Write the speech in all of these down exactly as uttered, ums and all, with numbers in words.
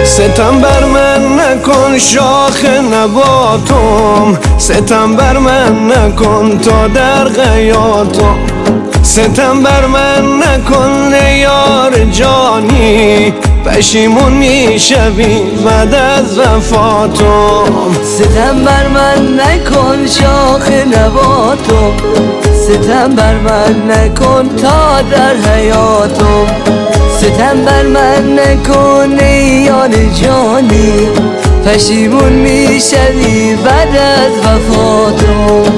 ستم بر من نکن شاخ نباتم، ستم بر من نکن تا در غیاتم، ستم بر من نکن یار جانی، پشیمون میشوی بعد از وفاتم. ستم بر من نکن شاخ نباتم، ستم بر من نکن تا در حیاتم، ستم بر من نکن یار جانی، پشیمون میشوی بعد از وفاتم.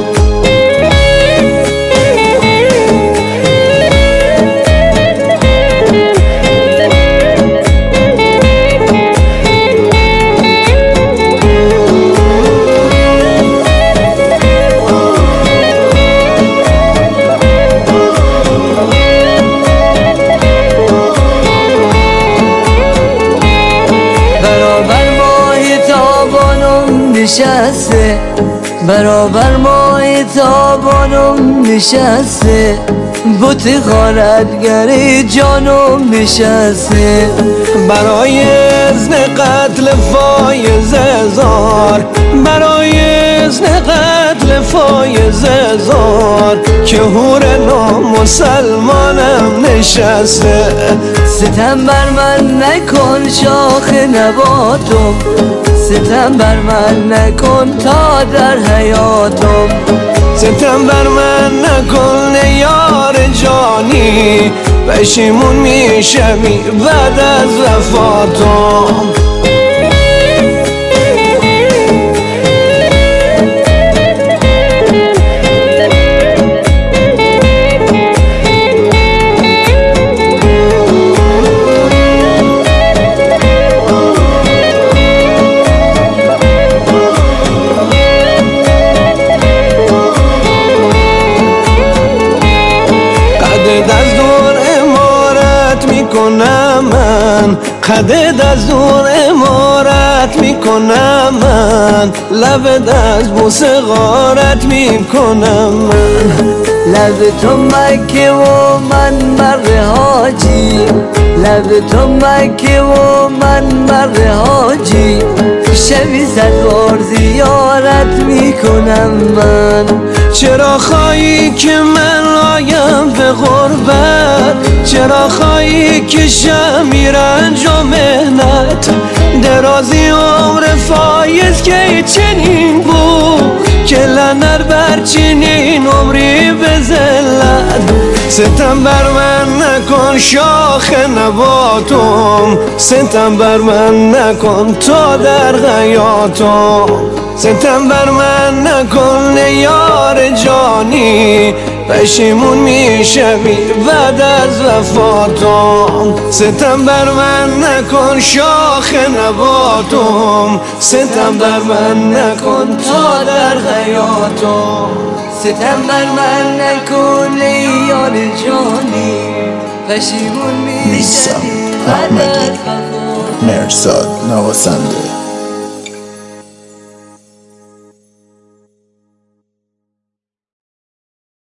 نشسته برابر ماه تابانم نشسته، بت غارتگر جانم نشسته، برای اذن قتل فایز زار، برای اذن قتل فایز زار که هور نامسلمانم نشسته. ستم بر من نکن شاخ نباتم، ستم بر من نکن تا در حیاتم، ستم بر من نکن یار جانی، پشیمون میشوی بعد از وفاتم. من قدد از دور امارت میکنم من، لبت از بوسه غارت میکنم من، لب تو مکه و من بر حاجی، لب تو مکه و من بر حاجی، شبی صد بار زیارت میکنم من. چرا خواهی که من آیم به غربت، چرا خواهی که شمی رنج و مهنت، درازی عمر فایز که چنین بود که لنر بر چنین عمری به ذلت. ستم بر من نکن شاخ نباتم، ستم بر من نکن تا در غیاتم، ستم بر من نکن یار جانی، پشیمون میشوی بعد از وفاتم. ستم بر من نکن شاخ نباتم، ستم بر من نکن تا در غیاتم، ستم بر من نکن یار جانی، پشیمون میشوی بعد از وفاتم. مرزاد نوازنده